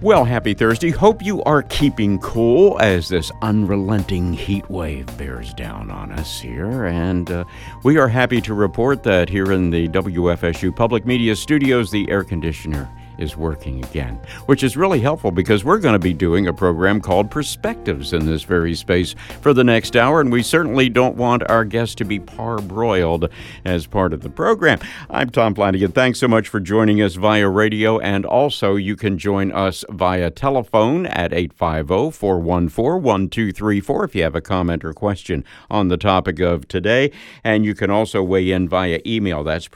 Well, happy Thursday. Hope you are keeping cool as this unrelenting heat wave bears down on us here. And we are happy to report that here in the WFSU Public Media Studios, the air conditioner is working again, which is really helpful because we're going to be doing a program called Perspectives in this very space for the next hour, and we certainly don't want our guests to be parboiled as part of the program. I'm Tom Flanagan. Thanks so much for joining us via radio, and also you can join us via telephone at 850-414-1234 if you have a comment or question on the topic of today, and you can also weigh in via email. That's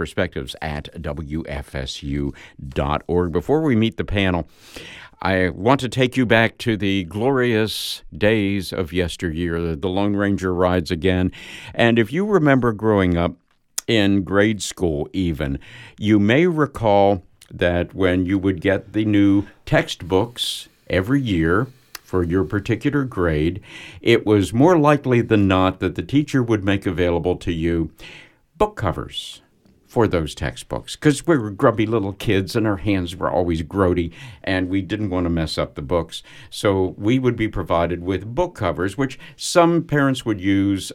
perspectives@wfsu.org. Before we meet the panel, I want to take you back to the glorious days of yesteryear, the Lone Ranger rides again. And if you remember growing up in grade school even, you may recall that when you would get the new textbooks every year for your particular grade, it was more likely than not that the teacher would make available to you book covers for those textbooks, because we were grubby little kids and our hands were always grody and we didn't want to mess up the books. So we would be provided with book covers, which some parents would use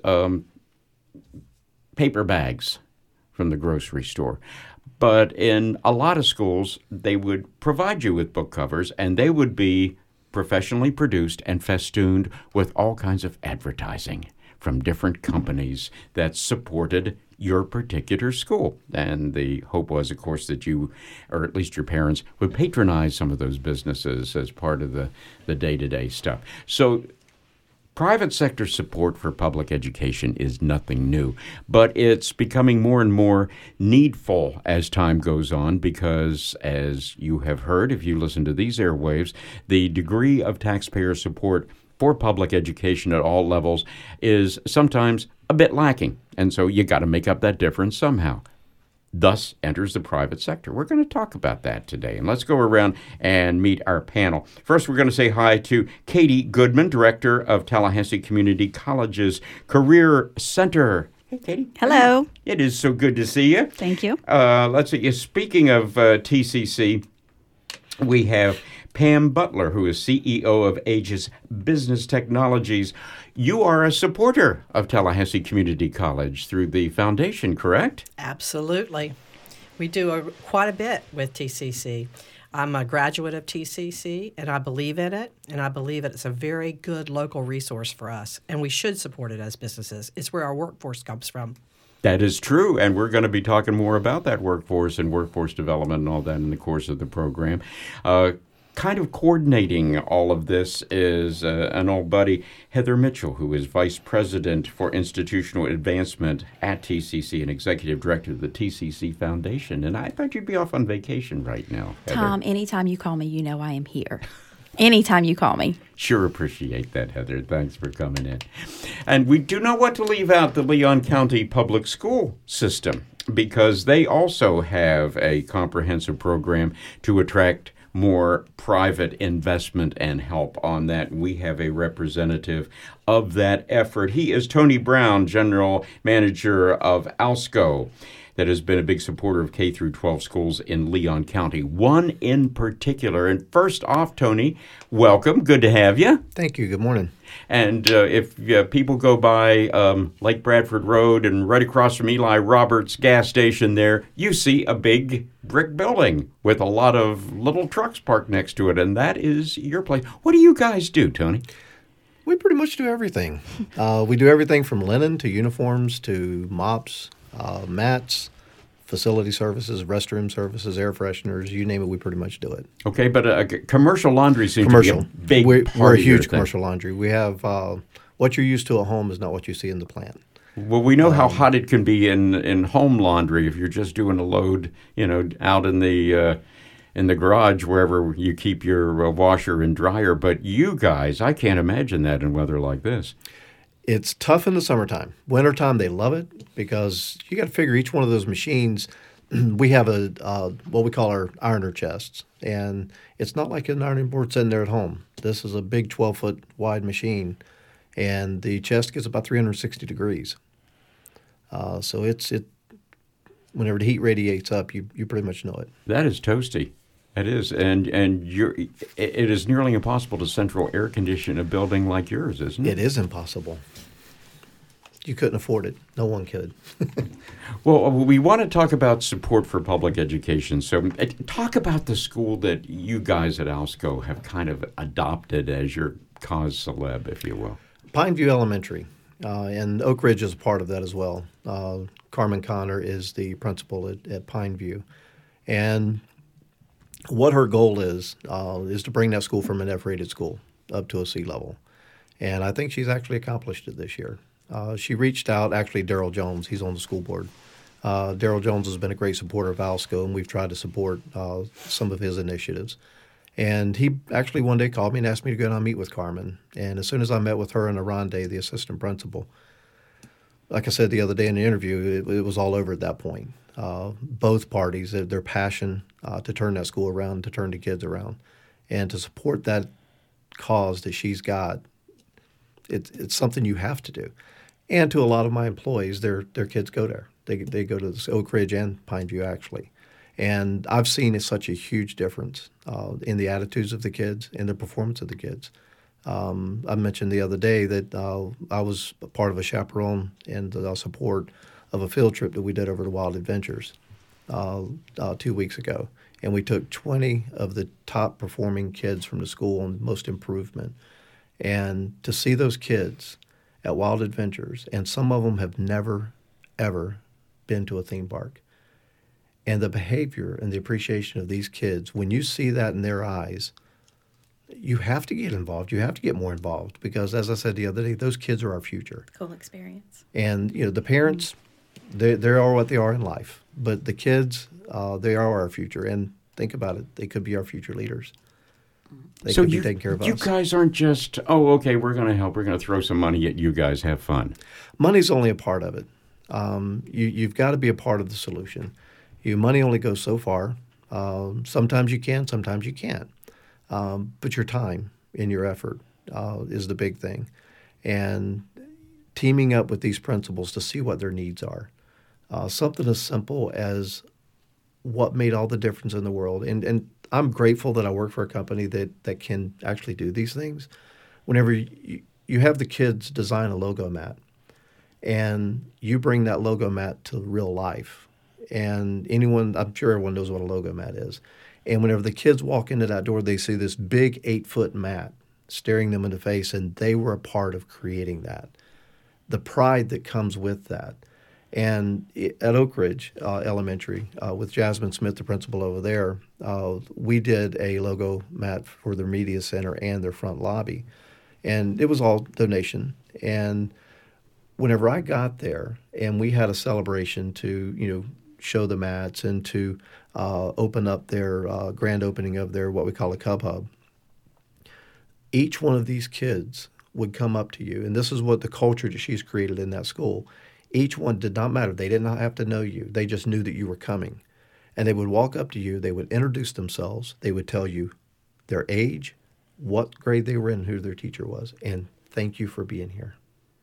paper bags from the grocery store. But in a lot of schools, they would provide you with book covers, and they would be professionally produced and festooned with all kinds of advertising from different companies that supported your particular school. And the hope was, of course, that you, or at least your parents, would patronize some of those businesses as part of the day-to-day stuff. So private sector support for public education is nothing new, but it's becoming more and more needful as time goes on because, as you have heard, if you listen to these airwaves, the degree of taxpayer support for public education at all levels is sometimes a bit lacking. And so you got to make up that difference somehow. Thus enters the private sector. We're going to talk about that today. And let's go around and meet our panel. First, we're going to say hi to Katie Goodman, Director of Tallahassee Community College's Career Center. Hey, Katie. Hello. It is so good to see you. Thank you. Let's see. Speaking of TCC, we have Pam Butler, who is CEO of Aegis Business Technologies. You are a supporter of Tallahassee Community College through the foundation, correct? Absolutely. We do quite a bit with TCC. I'm a graduate of TCC, and I believe in it, and I believe it's a very good local resource for us, and we should support it as businesses. It's where our workforce comes from. That is true, and we're going to be talking more about that workforce and workforce development and all that in the course of the program. Kind of coordinating all of this is an old buddy, Heather Mitchell, who is Vice President for Institutional Advancement at TCC and Executive Director of the TCC Foundation. And I thought you'd be off on vacation right now, Heather. Tom, anytime you call me, you know I am here. Anytime you call me. Sure appreciate that, Heather. Thanks for coming in. And we do not want to leave out the Leon County Public School System because they also have a comprehensive program to attract more private investment and help on that. We have a representative of that effort. He is Tony Brown, General Manager of ALSCO, that has been a big supporter of K through 12 schools in Leon County, one in particular. And first off, Tony, welcome. Good to have you. Thank you. Good morning. And if people go by Lake Bradford Road and right across from Eli Roberts gas station there, you see a big brick building with a lot of little trucks parked next to it, and that is your place. What do you guys do, Tony? We pretty much do everything. We do everything from linen to uniforms to mops, mats, facility services, restroom services, air fresheners, you name it, we pretty much do it. Okay, but commercial laundry seems to be a big part We're a of your huge thing. commercial laundry. We have what you're used to at home is not what you see in the plant. Well, we know how hot it can be in home laundry if you're just doing a load, out in the garage wherever you keep your washer and dryer. But you guys, I can't imagine that in weather like this. It's tough in the summertime. Wintertime, they love it because you got to figure each one of those machines. We have what we call our ironer chests, and it's not like an ironing board sitting there at home. This is a big 12-foot wide machine, and the chest gets about 360 degrees. So it whenever the heat radiates up, you pretty much know it. That is toasty. It is, and it is nearly impossible to central air condition a building like yours, isn't it? It is impossible. You couldn't afford it. No one could. Well, we want to talk about support for public education. So talk about the school that you guys at ALSCO have kind of adopted as your cause celeb, if you will. Pineview Elementary, and Oak Ridge is a part of that as well. Carmen Connor is the principal at Pineview. And what her goal is to bring that school from an F-rated school up to a C level. And I think she's actually accomplished it this year. She reached out, actually, Daryl Jones, he's on the school board. Daryl Jones has been a great supporter of ALSCO, and we've tried to support some of his initiatives. And he actually one day called me and asked me to go down and meet with Carmen. And as soon as I met with her and Aronde, the assistant principal, like I said the other day in the interview, it was all over at that point. Both parties, their passion to turn that school around, to turn the kids around, and to support that cause that she's got, it's something you have to do. And to a lot of my employees, their kids go there. They go to Oak Ridge and Pineview, actually. And I've seen such a huge difference in the attitudes of the kids and the performance of the kids. I mentioned the other day that I was part of a chaperone and support of a field trip that we did over to Wild Adventures 2 weeks ago. And we took 20 of the top performing kids from the school on Most Improvement. And to see those kids at Wild Adventures, and some of them have never, ever been to a theme park. And the behavior and the appreciation of these kids, when you see that in their eyes, you have to get involved. You have to get more involved because, as I said the other day, those kids are our future. Cool experience. And, the parents, they are what they are in life. But the kids, they are our future. And think about it. They could be our future leaders. They could be taking care of us. You guys aren't just, okay, we're going to help. We're going to throw some money at you guys. Have fun. Money's only a part of it. You've got to be a part of the solution. Money only goes so far. Sometimes you can, sometimes you can't. But your time and your effort is the big thing. And teaming up with these principals to see what their needs are. Something as simple as what made all the difference in the world. And I'm grateful that I work for a company that can actually do these things. Whenever you have the kids design a logo mat, and you bring that logo mat to real life, and I'm sure everyone knows what a logo mat is. And whenever the kids walk into that door, they see this big 8-foot mat staring them in the face, and they were a part of creating that. The pride that comes with that. And at Oak Ridge Elementary, with Jasmine Smith, the principal over there, we did a logo mat for their media center and their front lobby. And it was all donation. And whenever I got there and we had a celebration to, show the mats and to open up their grand opening of their what we call a Cub Hub, each one of these kids would come up to you. And this is what the culture that she's created in that school. Each one did not matter. They did not have to know you. They just knew that you were coming. And they would walk up to you. They would introduce themselves. They would tell you their age, what grade they were in, who their teacher was, and thank you for being here.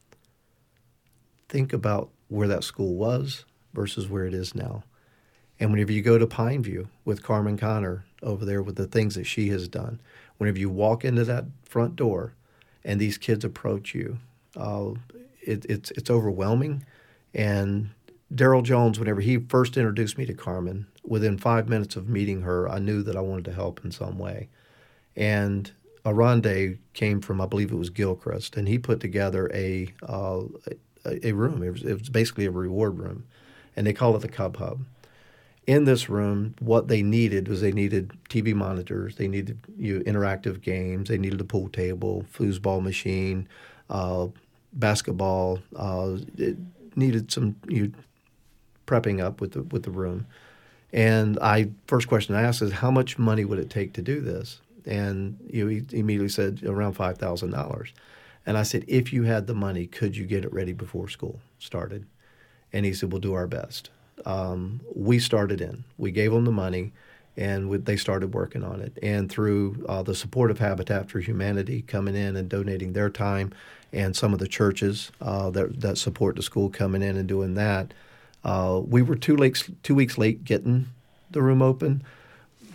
Think about where that school was versus where it is now. And whenever you go to Pineview with Carmen Connor over there with the things that she has done, whenever you walk into that front door and these kids approach you, it's overwhelming. And Daryl Jones, whenever he first introduced me to Carmen, within 5 minutes of meeting her, I knew that I wanted to help in some way. And Aronde came from, I believe it was Gilchrist, and he put together a room. It was basically a reward room, and they call it the Cub Hub. In this room, what they needed was they needed TV monitors, they needed interactive games, they needed a pool table, foosball machine, basketball. It needed some prepping up with the room. And first question I asked is, how much money would it take to do this? And he immediately said around $5,000. And I said, if you had the money, could you get it ready before school started? And he said, we'll do our best. We started in. We gave them the money, and they started working on it. And through the support of Habitat for Humanity coming in and donating their time, and some of the churches that support the school coming in and doing that, we were 2 weeks late getting the room open,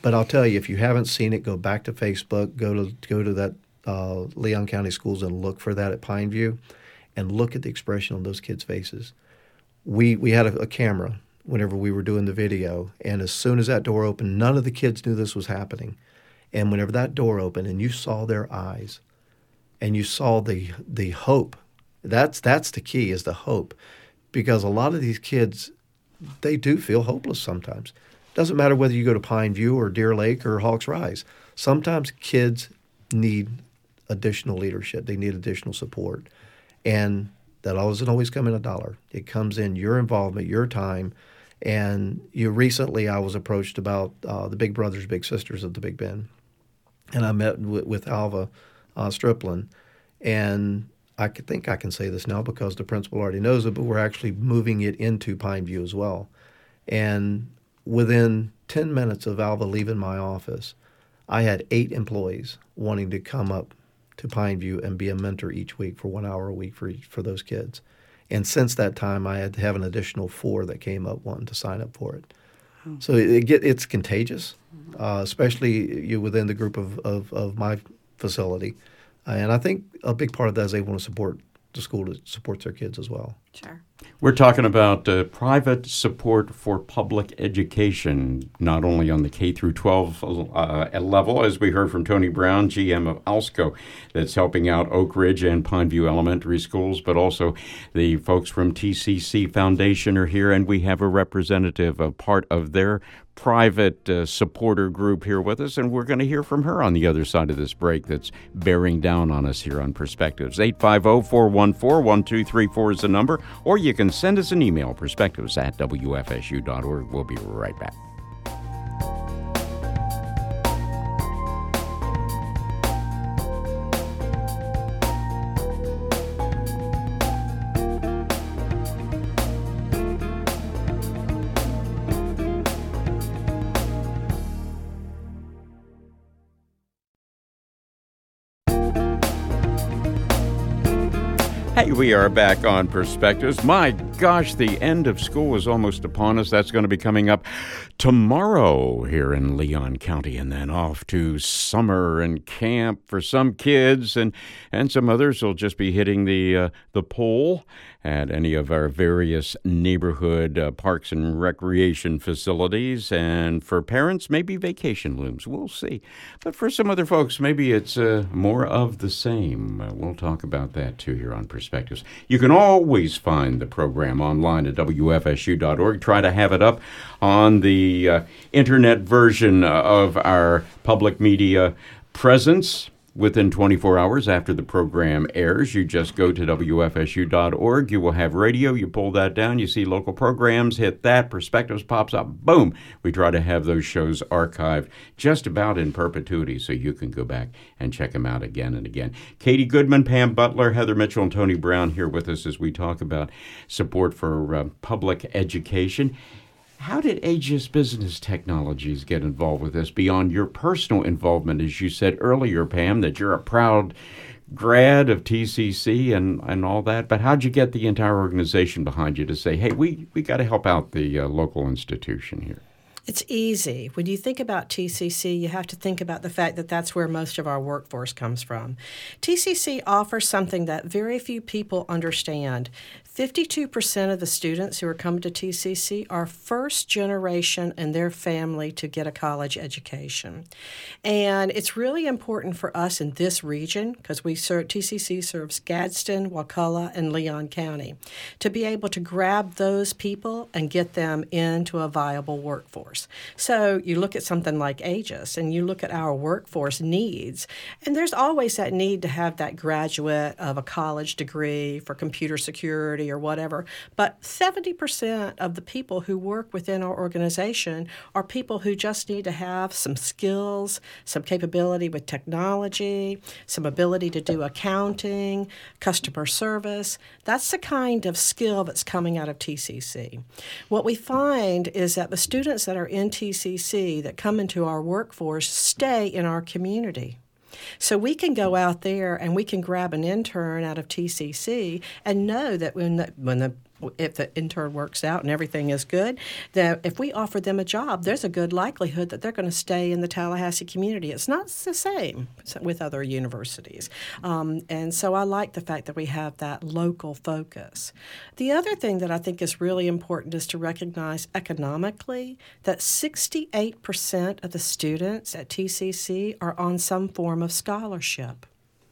But I'll tell you, if you haven't seen it, go back to Facebook, go to that Leon County Schools and look for that at Pineview, and look at the expression on those kids' faces. We had a camera whenever we were doing the video, and as soon as that door opened, none of the kids knew this was happening. And whenever that door opened and you saw their eyes and you saw the hope, that's the key, is the hope. Because a lot of these kids, they do feel hopeless sometimes. Doesn't matter whether you go to Pineview or Deer Lake or Hawks Rise. Sometimes kids need additional leadership. They need additional support. And that doesn't always come in $1. It comes in your involvement, your time. And recently I was approached about the Big Brothers Big Sisters of the Big Bend. And I met with Alva Striplin. And I think I can say this now because the principal already knows it, but we're actually moving it into Pineview as well. And within 10 minutes of Alva leaving my office, I had 8 employees wanting to come up to Pineview and be a mentor each week for 1 hour a week for those kids. And since that time, I had to have an additional 4 that came up wanting to sign up for it. Oh. So it's contagious, especially within the group of my facility. And I think a big part of that is they want to support the school that supports their kids as well. Sure. We're talking about private support for public education, not only on the K through 12 level, as we heard from Tony Brown, GM of Alsco, that's helping out Oak Ridge and Pineview Elementary Schools, but also the folks from TCC Foundation are here, and we have a representative, a part of their private supporter group here with us, and we're going to hear from her on the other side of this break that's bearing down on us here on Perspectives. 850-414-1234 is the number, or you can send us an email, perspectives@wfsu.org. We'll be right back. Hey, we are back on Perspectives. My gosh, the end of school is almost upon us. That's going to be coming up tomorrow here in Leon County, and then off to summer and camp for some kids, and some others will just be hitting the pool at any of our various neighborhood parks and recreation facilities. And for parents, maybe vacation looms. We'll see. But for some other folks, maybe it's more of the same. We'll talk about that too here on Perspectives. You can always find the program online at WFSU.org. Try to have it up on the internet version of our public media presence within 24 hours after the program airs. You just go to WFSU.org. You will have radio. You pull that down. You see local programs. Hit that. Perspectives pops up. Boom. We try to have those shows archived just about in perpetuity so you can go back and check them out again and again. Katie Goodman, Pam Butler, Heather Mitchell, and Tony Brown here with us as we talk about support for public education. How did Aegis Business Technologies get involved with this beyond your personal involvement? As you said earlier, Pam, that you're a proud grad of TCC and all that, but how'd you get the entire organization behind you to say, hey, we got to help out the local institution here? It's easy. When you think about TCC, you have to think about the fact that that's where most of our workforce comes from. TCC offers something that very few people understand. 52% of the students who are coming to TCC are first generation in their family to get a college education. And it's really important for us in this region, because TCC serves Gadsden, Wakulla, and Leon County, to be able to grab those people and get them into a viable workforce. So you look at something like Aegis, and you look at our workforce needs, and there's always that need to have that graduate of a college degree for computer security or whatever. But 70% of the people who work within our organization are people who just need to have some skills, some capability with technology, some ability to do accounting, customer service. That's the kind of skill that's coming out of TCC. What we find is that the students that are in TCC that come into our workforce stay in our community. So we can go out there and we can grab an intern out of TCC and know that when the if the intern works out and everything is good, that if we offer them a job, there's a good likelihood that they're going to stay in the Tallahassee community. It's not the same with other universities. And so I like the fact that we have that local focus. The other thing that I think is really important is to recognize economically that 68% of the students at TCC are on some form of scholarship.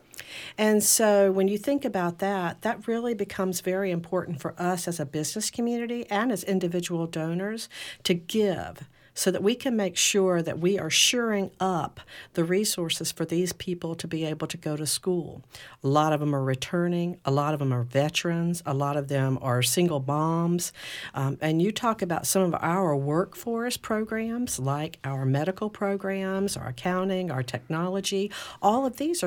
And so when you think about that, that really becomes very important for us as a business community and as individual donors to give so that we can make sure that we are shoring up the resources for these people to be able to go to school. A lot of them are returning. A lot of them are veterans. A lot of them are single moms. And you talk about some of our workforce programs, like our medical programs, our accounting, our technology. All of these are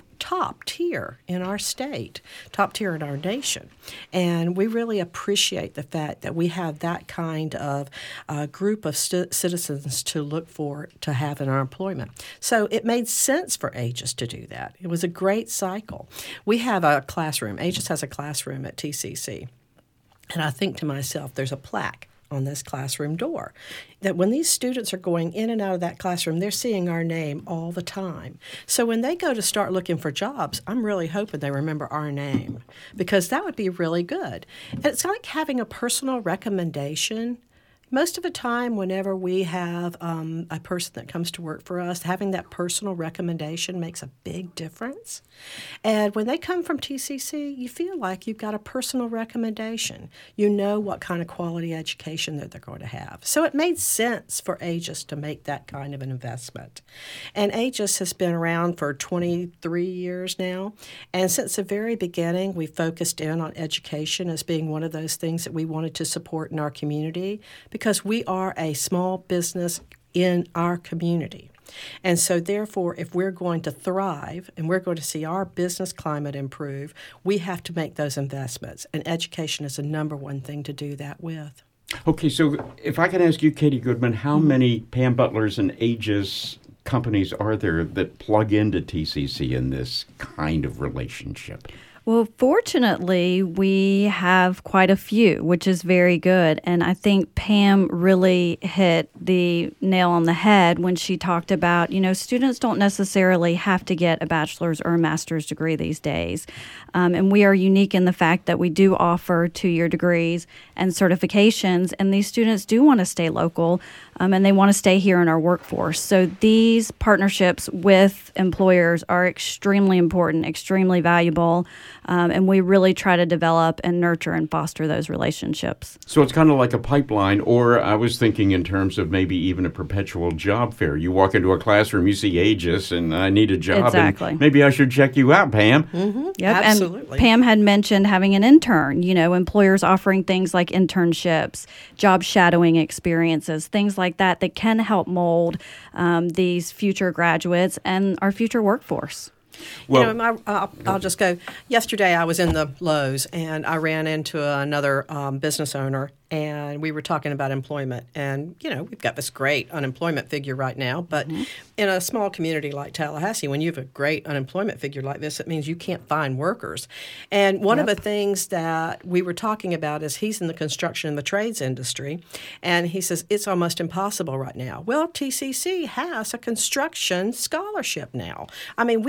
top tier in our state, top tier in our nation. And we really appreciate the fact that we have that kind of group of citizens to look for to have in our employment. So it made sense for Aegis to do that. It was a great cycle. We have a classroom. Aegis has a classroom at TCC. And I think to myself, there's a plaque on this classroom door that when these students are going in and out of that classroom, they're seeing our name all the time. So when they go to start looking for jobs, I'm really hoping they remember our name because that would be really good. And it's like having a personal recommendation. Most of the time, whenever we have a person that comes to work for us, having that personal recommendation makes a big difference. And when they come from TCC, you feel like you've got a personal recommendation. You know what kind of quality education that they're going to have. So it made sense for Aegis to make that kind of an investment. And Aegis has been around for 23 years now. And since the very beginning, we focused in on education as being one of those things that we wanted to support in our community because we are a small business in our community. And so, therefore, if we're going to thrive and we're going to see our business climate improve, we have to make those investments. And education is the number one thing to do that with. Okay, so if I can ask you, Katie Goodman, how many Pam Butlers and Aegis companies are there that plug into TCC in this kind of relationship? Well, fortunately, we have quite a few, which is very good. And I think Pam really hit the nail on the head when she talked about, students don't necessarily have to get a bachelor's or a master's degree these days. And we are unique in the fact that we do offer 2-year degrees and certifications, and these students do want to stay local, and they want to stay here in our workforce. So these partnerships with employers are extremely important, extremely valuable, and we really try to develop and nurture and foster those relationships. So it's kind of like a pipeline, or I was thinking in terms of maybe even a perpetual job fair. You walk into a classroom, you see Aegis, and I need a job. Exactly. And maybe I should check you out, Pam. Mm-hmm. Yep. Absolutely. And Pam had mentioned having an intern, employers offering things like internships, job shadowing experiences, things like that can help mold these future graduates and our future workforce. Well, I'll just go. Yesterday, I was in the Lowe's, and I ran into another business owner, and we were talking about employment. And, we've got this great unemployment figure right now, but in a small community like Tallahassee, when you have a great unemployment figure like this, it means you can't find workers. And one of the things that we were talking about is he's in the construction and the trades industry, and he says it's almost impossible right now. Well, TCC has a construction scholarship now. I mean,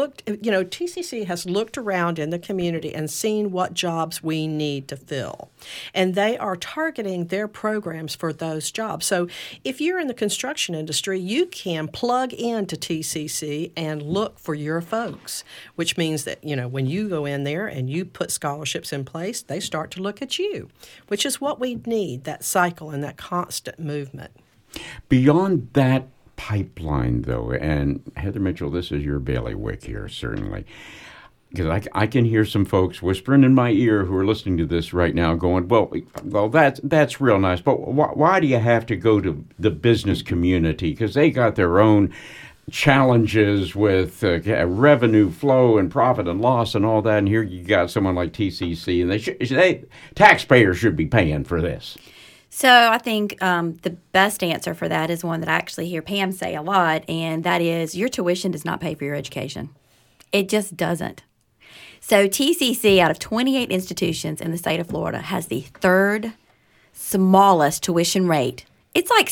TCC has looked around in the community and seen what jobs we need to fill. And they are targeting their programs for those jobs. So if you're in the construction industry, you can plug into TCC and look for your folks, which means that, when you go in there and you put scholarships in place, they start to look at you, which is what we need, that cycle and that constant movement. Beyond that pipeline, though, and Heather Mitchell, this is your bailiwick here, certainly. Because I can hear some folks whispering in my ear who are listening to this right now going, well, that's real nice, but why do you have to go to the business community? Because they got their own challenges with revenue flow and profit and loss and all that, and here you got someone like TCC, and taxpayers should be paying for this. So I think the best answer for that is one that I actually hear Pam say a lot, and that is your tuition does not pay for your education. It just doesn't. So TCC, out of 28 institutions in the state of Florida, has the third smallest tuition rate. It's like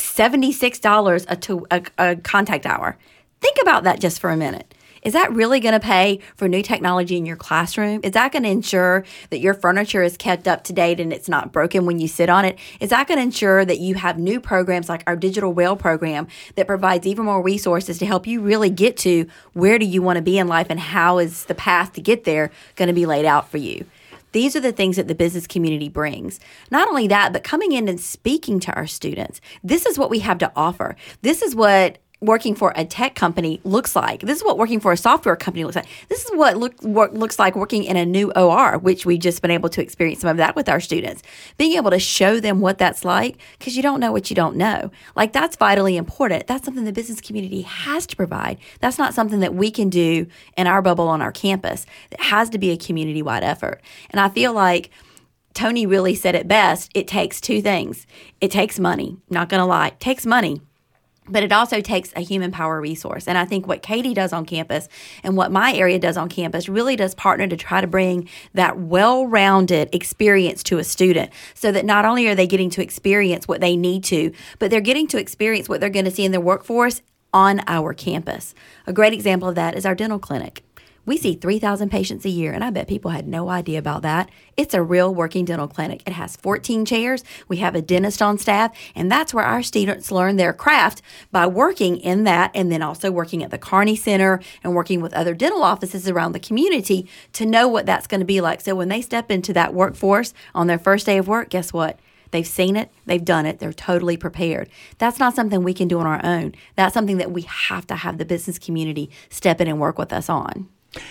$76 a contact hour. Think about that just for a minute. Is that really going to pay for new technology in your classroom? Is that going to ensure that your furniture is kept up to date and it's not broken when you sit on it? Is that going to ensure that you have new programs like our Digital Well program that provides even more resources to help you really get to where do you want to be in life and how is the path to get there going to be laid out for you? These are the things that the business community brings. Not only that, but coming in and speaking to our students. This is what we have to offer. This is what working for a tech company looks like. This is what working for a software company looks like. This is what looks like working in a new OR, which we've just been able to experience some of that with our students. Being able to show them what that's like, because you don't know what you don't know. Like, that's vitally important. That's something the business community has to provide. That's not something that we can do in our bubble on our campus. It has to be a community-wide effort. And I feel like Tony really said it best. It takes two things. It takes money. Not going to lie. It takes money. But it also takes a human power resource. And I think what Katie does on campus and what my area does on campus really does partner to try to bring that well-rounded experience to a student so that not only are they getting to experience what they need to, but they're getting to experience what they're going to see in their workforce on our campus. A great example of that is our dental clinic. We see 3,000 patients a year, and I bet people had no idea about that. It's a real working dental clinic. It has 14 chairs. We have a dentist on staff, and that's where our students learn their craft by working in that and then also working at the Kearney Center and working with other dental offices around the community to know what that's going to be like. So when they step into that workforce on their first day of work, guess what? They've seen it. They've done it. They're totally prepared. That's not something we can do on our own. That's something that we have to have the business community step in and work with us on.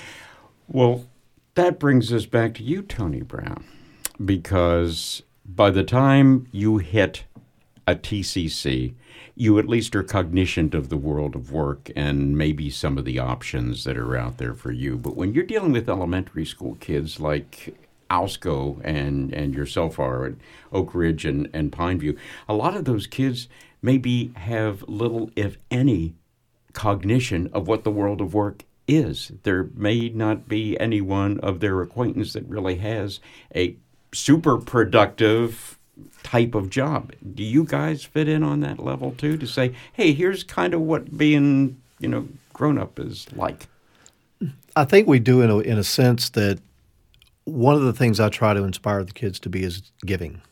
Well, that brings us back to you, Tony Brown, because by the time you hit a TCC, you at least are cognizant of the world of work and maybe some of the options that are out there for you. But when you're dealing with elementary school kids like Alsco and yourself are at Oak Ridge and Pineview, a lot of those kids maybe have little, if any, cognition of what the world of work is. There may not be anyone of their acquaintance that really has a super productive type of job. Do you guys fit in on that level too, to say, hey, here's kind of what being, grown up is like? I think we do in a sense that one of the things I try to inspire the kids to be is giving.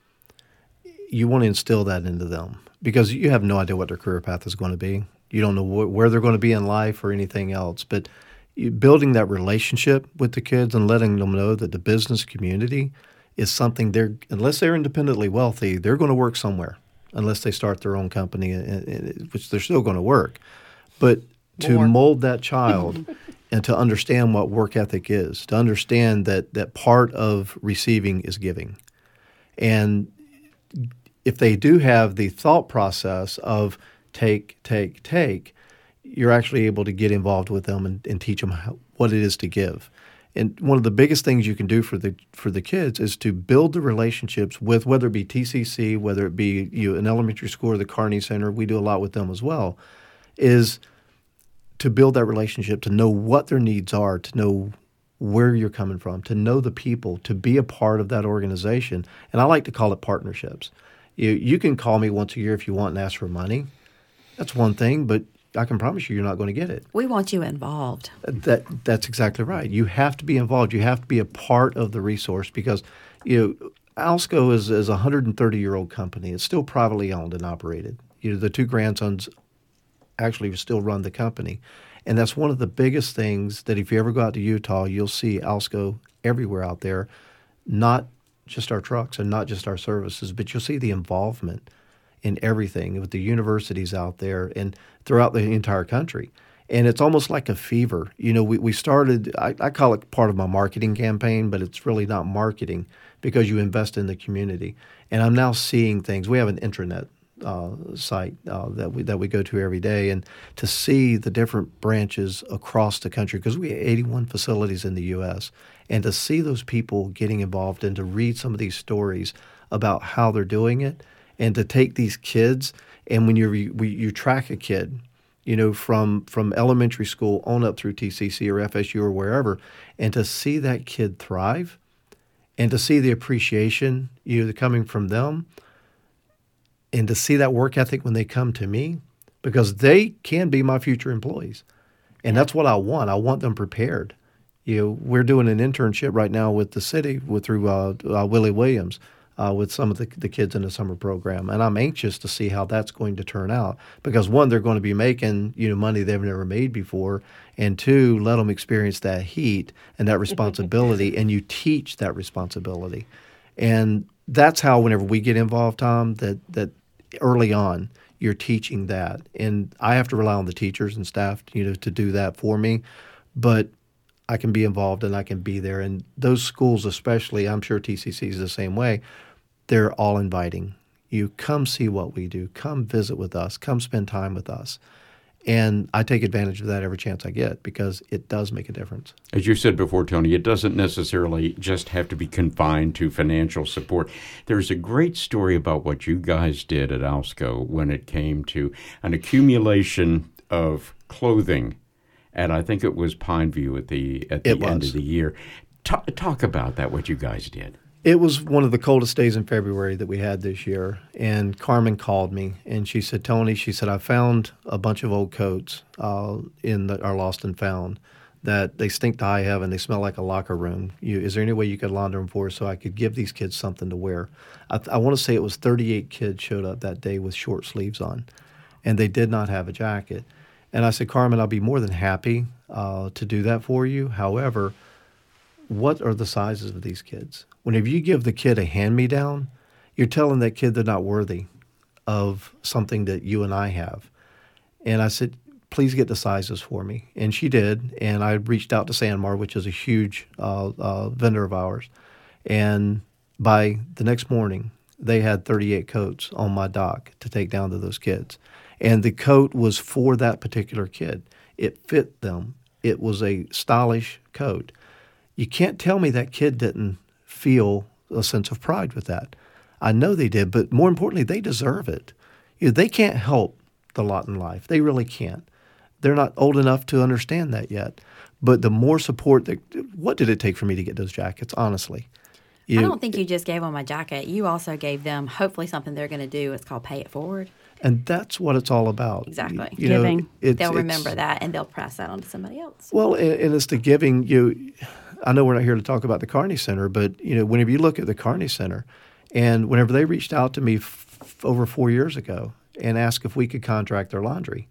You want to instill that into them because you have no idea what their career path is going to be. You don't know where they're going to be in life or anything else. But building that relationship with the kids and letting them know that the business community is something unless they're independently wealthy, they're going to work somewhere unless they start their own company, which they're still going to work. But to mold that child and to understand what work ethic is, to understand that part of receiving is giving. And if they do have the thought process of take, you're actually able to get involved with them and teach them what it is to give. And one of the biggest things you can do for the kids is to build the relationships with, whether it be TCC, whether it be an elementary school or the Kearney Center, we do a lot with them as well, is to build that relationship, to know what their needs are, to know where you're coming from, to know the people, to be a part of that organization. And I like to call it partnerships. You can call me once a year if you want and ask for money. That's one thing, but I can promise you're not going to get it. We want you involved. That's exactly right. You have to be involved. You have to be a part of the resource because, Alsco is a 130-year-old company. It's still privately owned and operated. The two grandsons actually still run the company. And that's one of the biggest things that if you ever go out to Utah, you'll see Alsco everywhere out there, not just our trucks and not just our services, but you'll see the involvement in everything with the universities out there and throughout the entire country. And it's almost like a fever. We started, I call it part of my marketing campaign, but it's really not marketing because you invest in the community. And I'm now seeing things. We have an intranet site that we go to every day, and to see the different branches across the country, because we have 81 facilities in the U.S., and to see those people getting involved and to read some of these stories about how they're doing it, and to take these kids, and when you track a kid, from elementary school on up through TCC or FSU or wherever, and to see that kid thrive and to see the appreciation, coming from them, and to see that work ethic when they come to me, because they can be my future employees. And that's what I want. I want them prepared. We're doing an internship right now with the city through Willie Williams with some of the kids in the summer program. And I'm anxious to see how that's going to turn out because, one, they're going to be making money they've never made before, and two, let them experience that heat and that responsibility, and you teach that responsibility. And that's how whenever we get involved, Tom, that early on, you're teaching that. And I have to rely on the teachers and staff, to do that for me. But I can be involved and I can be there. And those schools especially, I'm sure TCC is the same way, they're all inviting. You come see what we do. Come visit with us. Come spend time with us. And I take advantage of that every chance I get because it does make a difference. As you said before, Tony, it doesn't necessarily just have to be confined to financial support. There's a great story about what you guys did at Alsco when it came to an accumulation of clothing. And I think it was Pineview at the end of the year. Talk about that, what you guys did. It was one of the coldest days in February that we had this year, and Carmen called me, and she said, Tony, she said, I found a bunch of old coats in our Lost and Found that they stink to high heaven. They smell like a locker room. Is there any way you could launder them for us so I could give these kids something to wear? I want to say it was 38 kids showed up that day with short sleeves on, and they did not have a jacket. And I said, Carmen, I'll be more than happy to do that for you. However, what are the sizes of these kids? Whenever you give the kid a hand-me-down, you're telling that kid they're not worthy of something that you and I have. And I said, please get the sizes for me. And she did. And I reached out to Sanmar, which is a huge vendor of ours. And by the next morning, they had 38 coats on my dock to take down to those kids. And the coat was for that particular kid. It fit them. It was a stylish coat. You can't tell me that kid didn't feel a sense of pride with that. I know they did, but more importantly, they deserve it. They can't help the lot in life. They really can't. They're not old enough to understand that yet. But the more support, what did it take for me to get those jackets, honestly? I don't think you just gave them a jacket. You also gave them hopefully something they're going to do. It's called Pay It Forward. And that's what it's all about. Exactly. Giving. They'll remember that, and they'll pass that on to somebody else. Well, and it's the giving. I know we're not here to talk about the Kearney Center, but whenever you look at the Kearney Center, and whenever they reached out to me over 4 years ago and asked if we could contract their laundry,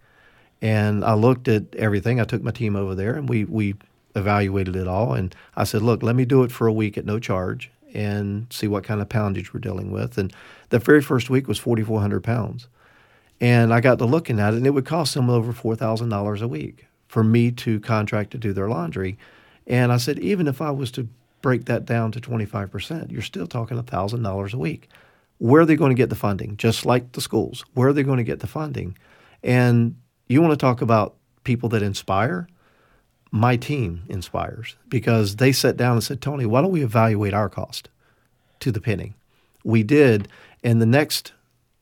and I looked at everything. I took my team over there, and we evaluated it all, and I said, look, let me do it for a week at no charge and see what kind of poundage we're dealing with. And the very first week was 4,400 pounds. And I got to looking at it, and it would cost them over $4,000 a week for me to contract to do their laundry. And I said, even if I was to break that down to 25%, you're still talking $1,000 a week. Where are they going to get the funding? Just like the schools, where are they going to get the funding? And you want to talk about people that inspire? My team inspires because they sat down and said, Tony, why don't we evaluate our cost to the penny? We did, and the next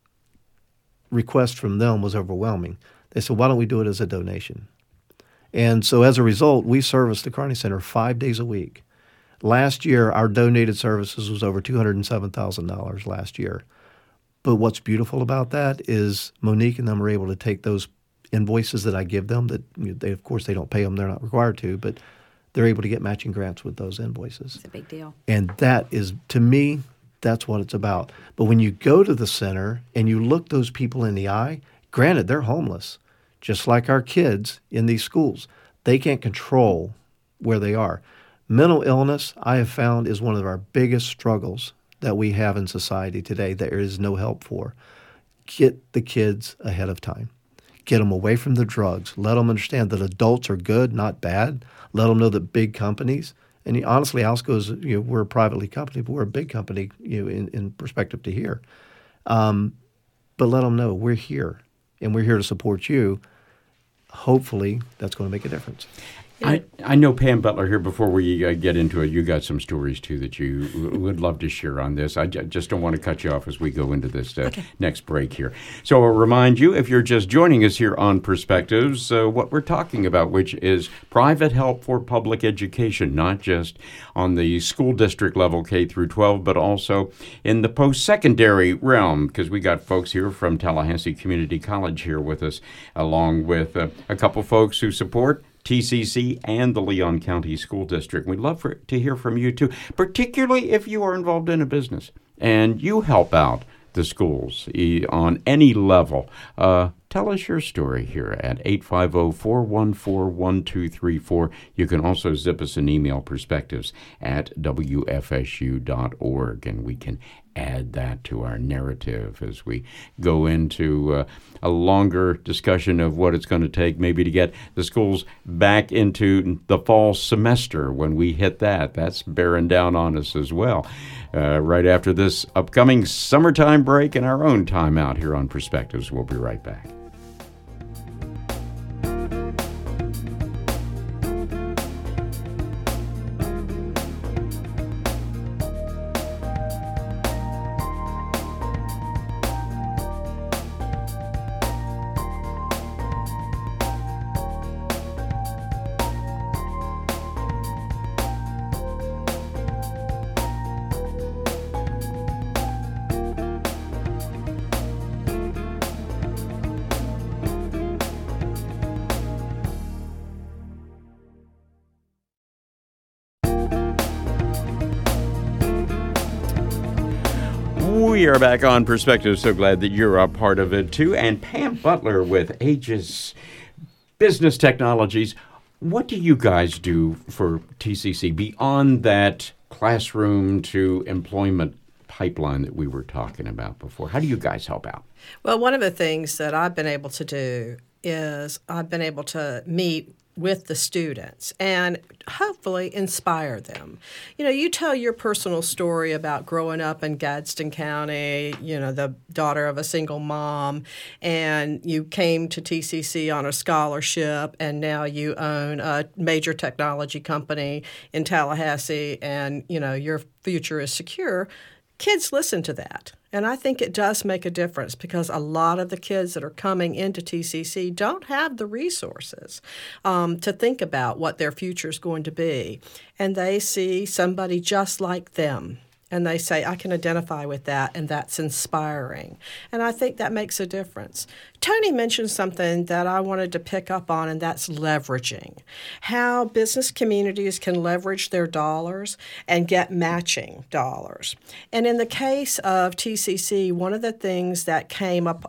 request from them was overwhelming. They said, why don't we do it as a donation? And so as a result, we service the Kearney Center 5 days a week. Last year, our donated services was over $207,000 last year. But what's beautiful about that is Monique and them are able to take those invoices that I give them that they, of course, they don't pay them. They're not required to, but they're able to get matching grants with those invoices. It's a big deal. And that is, to me, that's what it's about. But when you go to the center and you look those people in the eye, granted, they're homeless, just like our kids in these schools. They can't control where they are. Mental illness, I have found, is one of our biggest struggles that we have in society today. There is no help for. Get the kids ahead of time. Get them away from the drugs. Let them understand that adults are good, not bad. Let them know that big companies, and honestly, Alsco is, we're a privately company, but we're a big company, in perspective to here. But let them know we're here, and we're here to support you. Hopefully, that's going to make a difference. I know Pam Butler here. Before we get into it, you got some stories too that you would love to share on this. I just don't want to cut you off as we go into this next break here. So I'll remind you, if you're just joining us here on Perspectives, what we're talking about, which is private help for public education, not just on the school district level K through 12, but also in the post-secondary realm, because we got folks here from Tallahassee Community College here with us, along with a couple folks who support TCC and the Leon County School District. We'd love to hear from you too, particularly if you are involved in a business and you help out the schools on any level. Tell us your story here at 850-414-1234. You can also zip us an email, perspectives@wfsu.org, and we can add that to our narrative as we go into a longer discussion of what it's going to take maybe to get the schools back into the fall semester when we hit that. That's bearing down on us as well. Right after this upcoming summertime break and our own time out here on Perspectives. We'll be right back. We are back on Perspective. So glad that you're a part of it too. And Pam Butler with Aegis Business Technologies. What do you guys do for TCC beyond that classroom to employment pipeline that we were talking about before? How do you guys help out? Well, one of the things that I've been able to do is I've been able to meet with the students and hopefully inspire them. You know, you tell your personal story about growing up in Gadsden County, you know, the daughter of a single mom, and you came to TCC on a scholarship, and now you own a major technology company in Tallahassee, and, you know, your future is secure. Kids listen to that. And I think it does make a difference because a lot of the kids that are coming into TCC don't have the resources to think about what their future is going to be. And they see somebody just like them. And they say, I can identify with that, and that's inspiring. And I think that makes a difference. Tony mentioned something that I wanted to pick up on, and that's leveraging. How business communities can leverage their dollars and get matching dollars. And in the case of TCC, one of the things that came up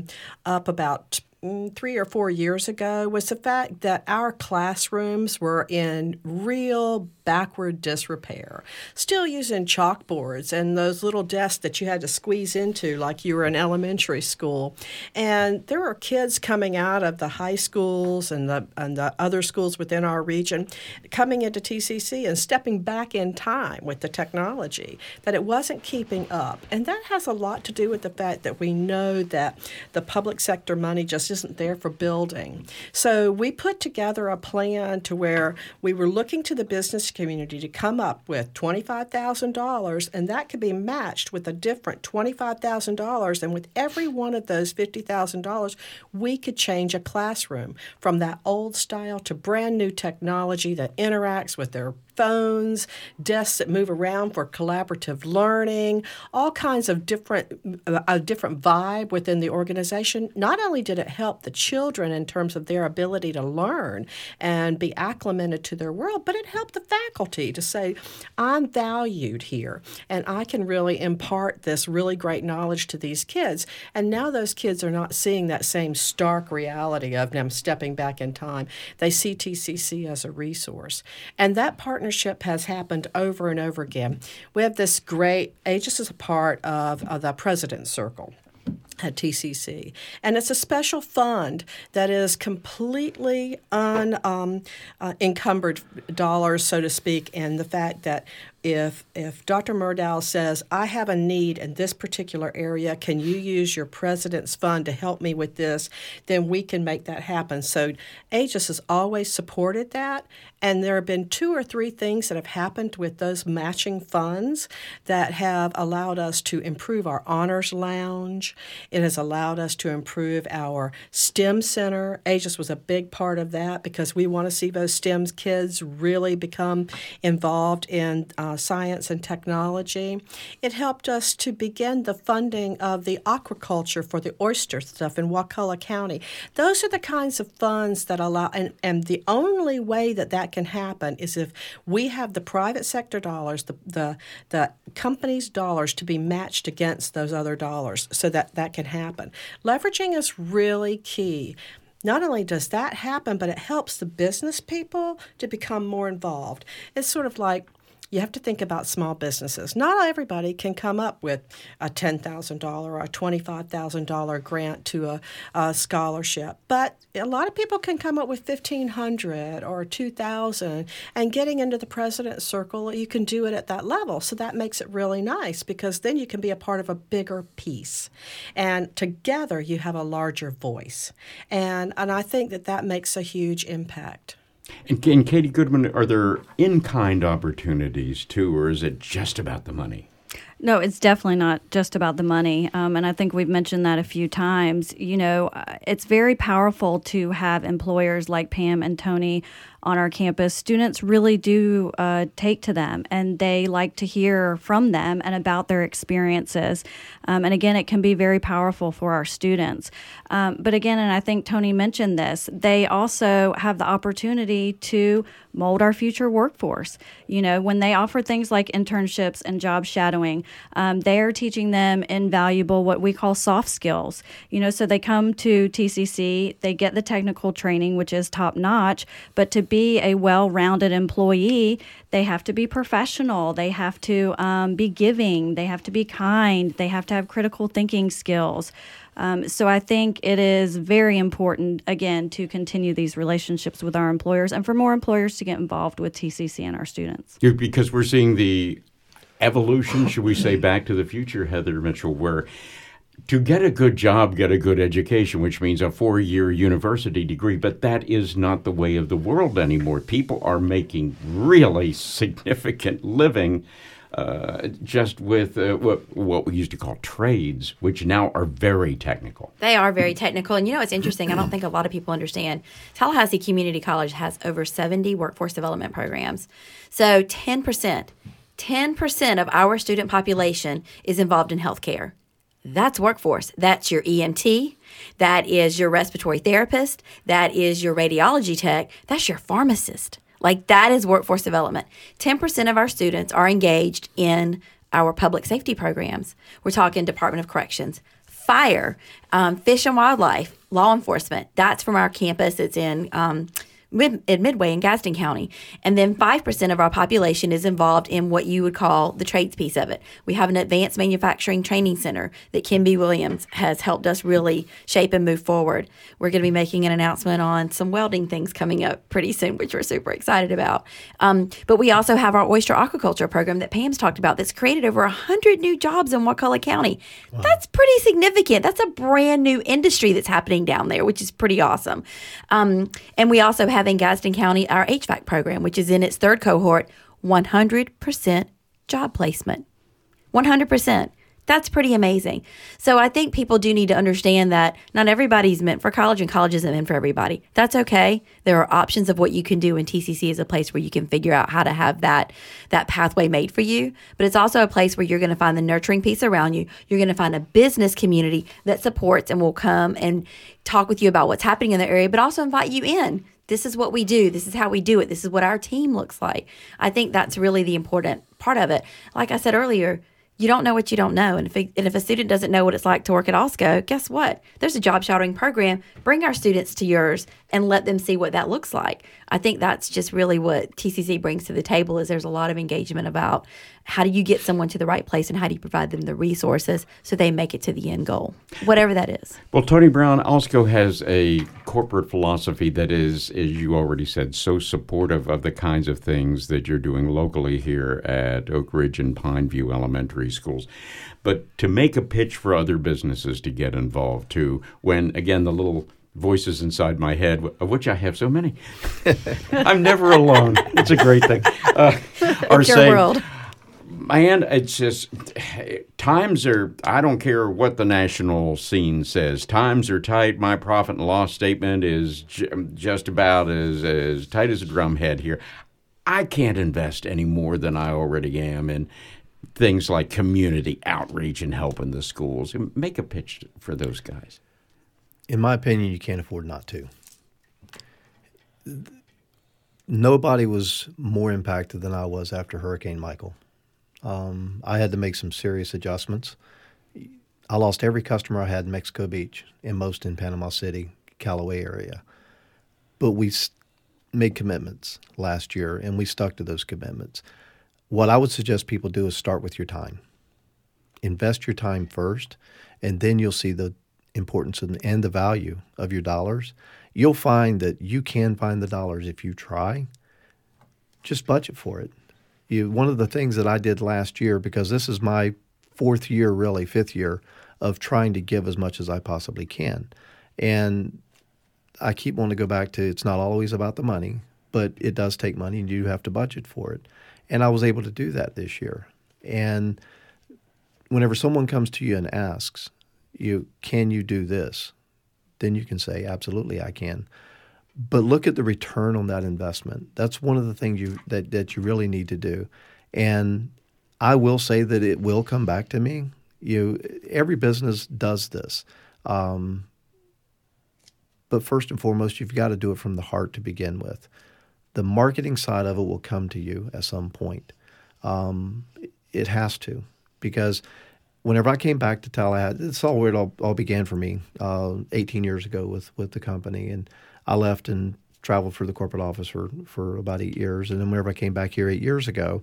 about 3 or 4 years ago was the fact that our classrooms were in real backward disrepair, still using chalkboards and those little desks that you had to squeeze into like you were in elementary school. And there were kids coming out of the high schools and the other schools within our region coming into TCC and stepping back in time with the technology, that it wasn't keeping up. And that has a lot to do with the fact that we know that the public sector money just isn't there for building. So we put together a plan to where we were looking to the business community to come up with $25,000, and that could be matched with a different $25,000. And with every one of those $50,000, we could change a classroom from that old style to brand new technology that interacts with their phones, desks that move around for collaborative learning, all kinds of different vibe within the organization. Not only did it help the children in terms of their ability to learn and be acclimated to their world, but it helped the faculty to say, I'm valued here, and I can really impart this really great knowledge to these kids. And now those kids are not seeing that same stark reality of them stepping back in time. They see TCC as a resource. And that partnership has happened over and over again. We have this great, Aegis is a part of the President's Circle at TCC. And it's a special fund that is completely unencumbered dollars, so to speak, and the fact that if Dr. Murdow says, I have a need in this particular area, can you use your president's fund to help me with this, then we can make that happen. So Aegis has always supported that, and there have been 2 or 3 things that have happened with those matching funds that have allowed us to improve our honors lounge. It has allowed us to improve our STEM center. Aegis was a big part of that because we want to see those STEM kids really become involved in science and technology. It helped us to begin the funding of the aquaculture for the oyster stuff in Wakulla County. Those are the kinds of funds that allow, and the only way that can happen is if we have the private sector dollars, the company's dollars to be matched against those other dollars so that can happen. Leveraging is really key. Not only does that happen, but it helps the business people to become more involved. It's sort of like, you have to think about small businesses. Not everybody can come up with a $10,000 or a $25,000 grant to a scholarship, but a lot of people can come up with $1,500 or $2,000. And getting into the president's circle, you can do it at that level. So that makes it really nice because then you can be a part of a bigger piece, and together you have a larger voice. And I think that makes a huge impact. And Katie Goodman, are there in-kind opportunities too, or is it just about the money? No, it's definitely not just about the money. And I think we've mentioned that a few times. You know, it's very powerful to have employers like Pam and Tony on our campus. Students really do take to them, and they like to hear from them and about their experiences. And again, it can be very powerful for our students. But again, and I think Tony mentioned this, they also have the opportunity to mold our future workforce. You know, when they offer things like internships and job shadowing, they are teaching them invaluable, what we call soft skills. You know, so they come to TCC, they get the technical training, which is top notch, but to be a well-rounded employee, they have to be professional, they have to be giving, they have to be kind, they have to have critical thinking skills. So I think it is very important, again, to continue these relationships with our employers and for more employers to get involved with TCC and our students. Because we're seeing the evolution, should we say, back to the future, Heather Mitchell, where to get a good job, get a good education, which means a 4-year university degree, but that is not the way of the world anymore. People are making really significant living just with what we used to call trades, which now are very technical. They are very technical. And you know, it's interesting. I don't think a lot of people understand. Tallahassee Community College has over 70 workforce development programs. So 10% of our student population is involved in healthcare. That's workforce. That's your EMT. That is your respiratory therapist. That is your radiology tech. That's your pharmacist. Like, that is workforce development. 10% of our students are engaged in our public safety programs. We're talking Department of Corrections, fire, fish and wildlife, law enforcement. That's from our campus. It's in Midway in Gadsden County. And then 5% of our population is involved in what you would call the trades piece of it. We have an advanced manufacturing training center that Kim B. Williams has helped us really shape and move forward. We're going to be making an announcement on some welding things coming up pretty soon, which we're super excited about. But we also have our oyster aquaculture program that Pam's talked about that's created over 100 new jobs in Wakulla County. Wow. That's pretty significant. That's a brand new industry that's happening down there, which is pretty awesome. And we also have in Gadsden County our HVAC program, which is in its 3rd cohort, 100% job placement. 100%. That's pretty amazing. So I think people do need to understand that not everybody's meant for college and college isn't meant for everybody. That's okay. There are options of what you can do, and TCC is a place where you can figure out how to have that pathway made for you. But it's also a place where you're going to find the nurturing piece around you. You're going to find a business community that supports and will come and talk with you about what's happening in the area, but also invite you in. This is what we do. This is how we do it. This is what our team looks like. I think that's really the important part of it. Like I said earlier, you don't know what you don't know. And if a student doesn't know what it's like to work at Alsco, guess what? There's a job shadowing program. Bring our students to yours and let them see what that looks like. I think that's just really what TCC brings to the table, is there's a lot of engagement about how do you get someone to the right place, and how do you provide them the resources so they make it to the end goal, whatever that is? Well, Tony Brown, Alsco has a corporate philosophy that is, as you already said, so supportive of the kinds of things that you're doing locally here at Oak Ridge and Pineview Elementary Schools. But to make a pitch for other businesses to get involved too, when, again, the little voices inside my head, of which I have so many, I'm never alone. It's a great thing. Are It's your saying, world. man, it's just, times are, I don't care what the national scene says, times are tight. My profit and loss statement is just about as tight as a drum head here. I can't invest any more than I already am in things like community outreach and helping the schools. Make a pitch for those guys. In my opinion, you can't afford not to. Nobody was more impacted than I was after Hurricane Michael. I had to make some serious adjustments. I lost every customer I had in Mexico Beach and most in Panama City, Callaway area. But we made commitments last year, and we stuck to those commitments. What I would suggest people do is start with your time. Invest your time first, and then you'll see the importance and the value of your dollars. You'll find that you can find the dollars if you try. Just budget for it. One of the things that I did last year, because this is my fifth year of trying to give as much as I possibly can. And I keep wanting to go back to, it's not always about the money, but it does take money and you have to budget for it. And I was able to do that this year. And whenever someone comes to you and asks you, can you do this? Then you can say, absolutely, I can. But look at the return on that investment. That's one of the things that you really need to do. And I will say that it will come back to me. Every business does this. But first and foremost, you've got to do it from the heart to begin with. The marketing side of it will come to you at some point. It has to, because whenever I came back to Tallahassee, it's all where it all began for me 18 years ago with the company. And I left and traveled for the corporate office for about 8 years. And then whenever I came back here 8 years ago,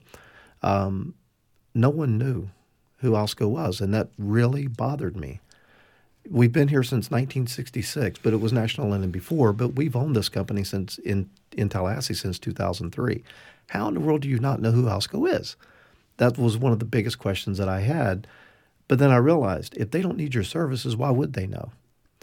no one knew who Alsco was, and that really bothered me. We've been here since 1966, but it was National Linen before, but we've owned this company since in Tallahassee since 2003. How in the world do you not know who Alsco is? That was one of the biggest questions that I had. But then I realized, if they don't need your services, why would they know?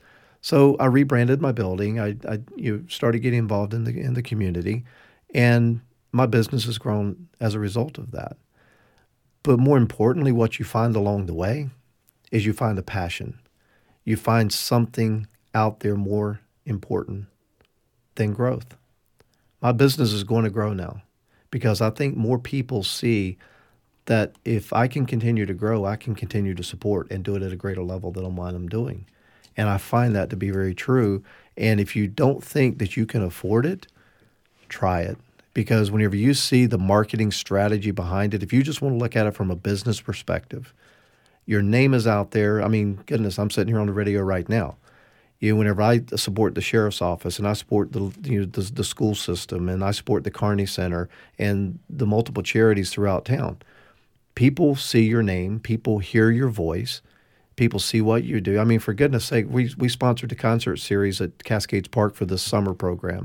So I rebranded my building. I started getting involved in the community, and my business has grown as a result of that. But more importantly, what you find along the way is you find a passion. You find something out there more important than growth. My business is going to grow now because I think more people see that if I can continue to grow, I can continue to support and do it at a greater level than I'm doing. And I find that to be very true. And if you don't think that you can afford it, try it. Because whenever you see the marketing strategy behind it, if you just want to look at it from a business perspective, your name is out there. I mean, goodness, I'm sitting here on the radio right now. Whenever I support the sheriff's office and I support the school system and I support the Kearney Center and the multiple charities throughout town, people see your name, people hear your voice, people see what you do. I mean, for goodness sake, we sponsored the concert series at Cascades Park for this summer program.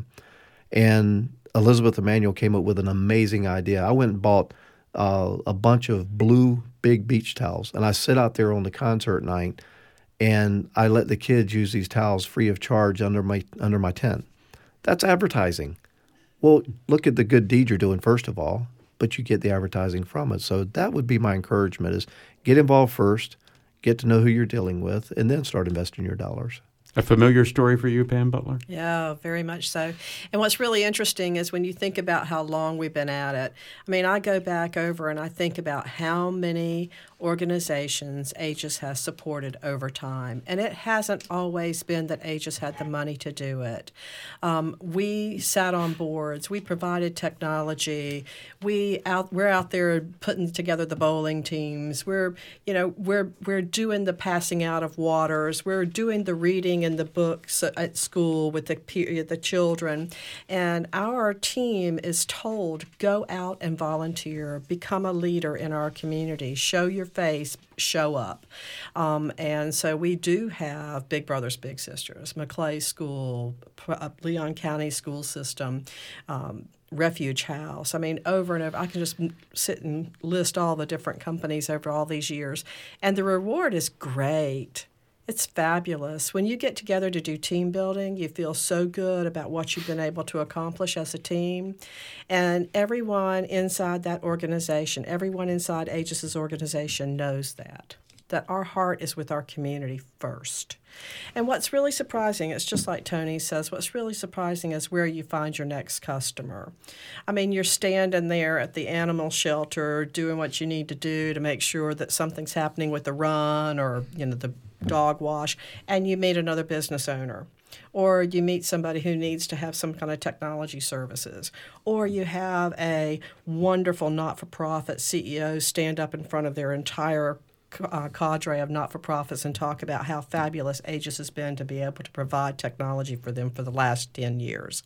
And Elizabeth Emanuel came up with an amazing idea. I went and bought a bunch of blue big beach towels, and I sit out there on the concert night, and I let the kids use these towels free of charge under my tent. That's advertising. Well, look at the good deed you're doing, first of all, but you get the advertising from it. So that would be my encouragement, is get involved first, get to know who you're dealing with, and then start investing your dollars. A familiar story for you, Pam Butler? Yeah, very much so. And what's really interesting is when you think about how long we've been at it. I mean, I go back over and I think about how many organizations Aegis has supported over time. And it hasn't always been that Aegis had the money to do it. We sat on boards. We provided technology. We're out there putting together the bowling teams. We're doing the passing out of waters. We're doing the reading in the books at school with the children. And our team is told, go out and volunteer, become a leader in our community, show your face, show up. And so we do have Big Brothers Big Sisters, Maclay School, Leon County School System, Refuge House. I mean, over and over. I can just sit and list all the different companies over all these years. And the reward is great. It's fabulous. When you get together to do team building, you feel so good about what you've been able to accomplish as a team. And everyone inside that organization, everyone inside Aegis's organization knows that our heart is with our community first. And what's really surprising, it's just like Tony says, what's really surprising is where you find your next customer. I mean, you're standing there at the animal shelter doing what you need to do to make sure that something's happening with the run or, the dog wash, and you meet another business owner. Or you meet somebody who needs to have some kind of technology services. Or you have a wonderful not-for-profit CEO stand up in front of their entire cadre of not-for-profits and talk about how fabulous Aegis has been to be able to provide technology for them for the last 10 years.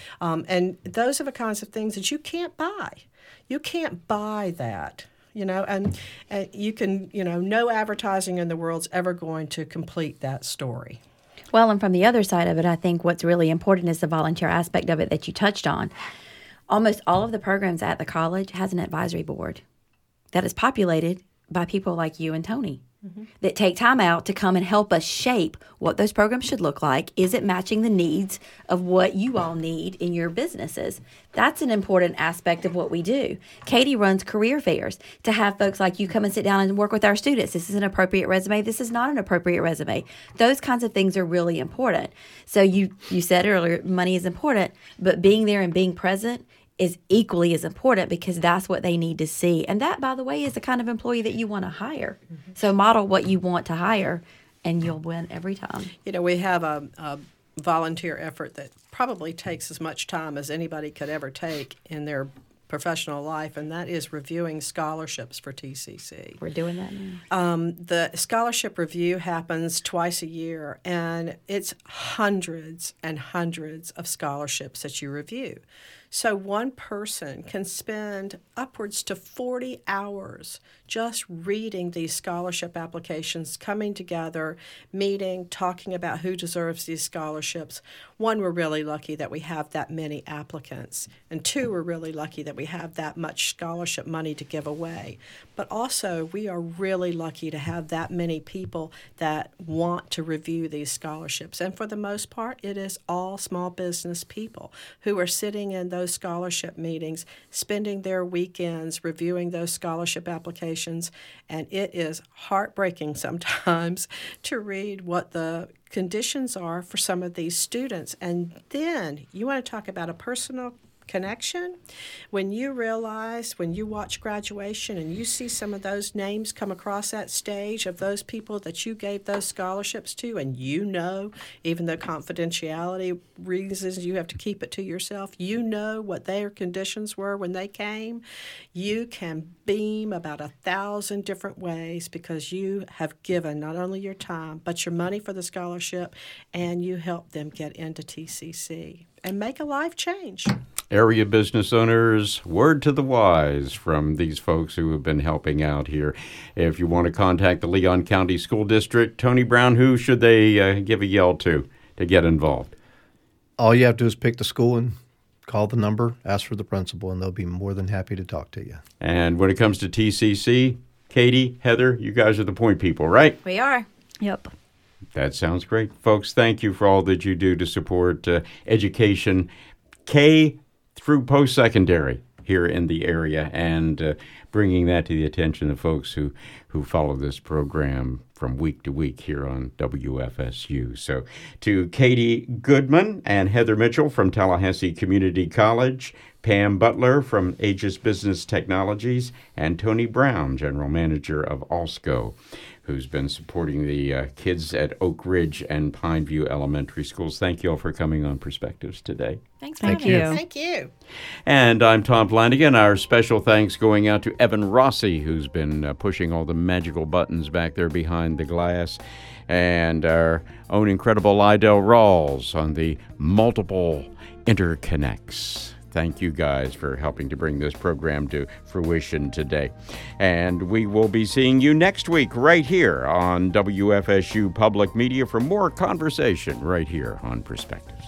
And those are the kinds of things that you can't buy. You can't buy that. And you can, no advertising in the world's ever going to complete that story. Well, and from the other side of it, I think what's really important is the volunteer aspect of it that you touched on. Almost all of the programs at the college has an advisory board that is populated by people like you and Tony that take time out to come and help us shape what those programs should look like. Is it matching the needs of what you all need in your businesses? That's an important aspect of what we do. Katie runs career fairs to have folks like you come and sit down and work with our students. This is an appropriate resume. This is not an appropriate resume. Those kinds of things are really important. So you said earlier, money is important, but being there and being present is equally as important because that's what they need to see. And that, by the way, is the kind of employee that you want to hire. So model what you want to hire, and you'll win every time. We have a volunteer effort that probably takes as much time as anybody could ever take in their professional life, and that is reviewing scholarships for TCC. We're doing that now. The scholarship review happens twice a year, and it's hundreds and hundreds of scholarships that you review. So one person can spend upwards to 40 hours just reading these scholarship applications, coming together, meeting, talking about who deserves these scholarships. One, we're really lucky that we have that many applicants. And two, we're really lucky that we have that much scholarship money to give away. But also, we are really lucky to have that many people that want to review these scholarships. And for the most part, it is all small business people who are sitting in those scholarship meetings, spending their weekends reviewing those scholarship applications. And it is heartbreaking sometimes to read what the conditions are for some of these students. And then you want to talk about a personal connection. When you realize, when you watch graduation and you see some of those names come across that stage of those people that you gave those scholarships to, and even though confidentiality reasons you have to keep it to yourself, what their conditions were when they came, you can beam about 1,000 different ways because you have given not only your time, but your money for the scholarship, and you help them get into TCC and make a life change. Area business owners, word to the wise from these folks who have been helping out here. If you want to contact the Leon County School District, Tony Brown, who should they give a yell to get involved? All you have to do is pick the school and call the number, ask for the principal, and they'll be more than happy to talk to you. And when it comes to TCC, Katie, Heather, you guys are the point people, right? We are. Yep. That sounds great. Folks, thank you for all that you do to support education, K through post-secondary here in the area, and bringing that to the attention of folks who follow this program from week to week here on WFSU. So to Katie Goodman and Heather Mitchell from Tallahassee Community College, Pam Butler from Aegis Business Technologies, and Tony Brown, General Manager of Alsco, who's been supporting the kids at Oak Ridge and Pineview Elementary Schools. Thank you all for coming on Perspectives today. Thanks for Thank having you. us. Thank you. And I'm Tom Flanagan. Our special thanks going out to Evan Rossi, who's been pushing all the magical buttons back there behind the glass, and our own incredible Lydell Rawls on the multiple interconnects. Thank you guys for helping to bring this program to fruition today. And we will be seeing you next week right here on WFSU Public Media for more conversation right here on Perspectives.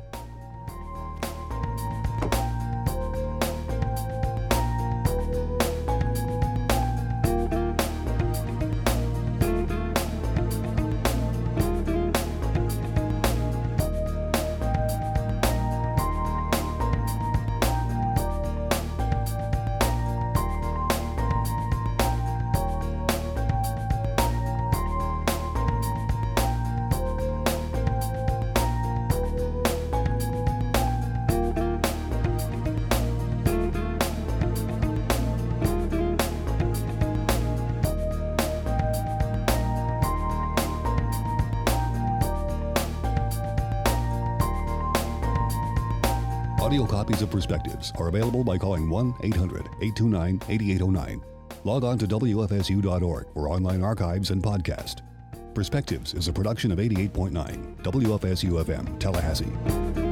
Audio copies of Perspectives are available by calling 1-800-829-8809. Log on to WFSU.org for online archives and podcast. Perspectives is a production of 88.9 WFSU FM, Tallahassee.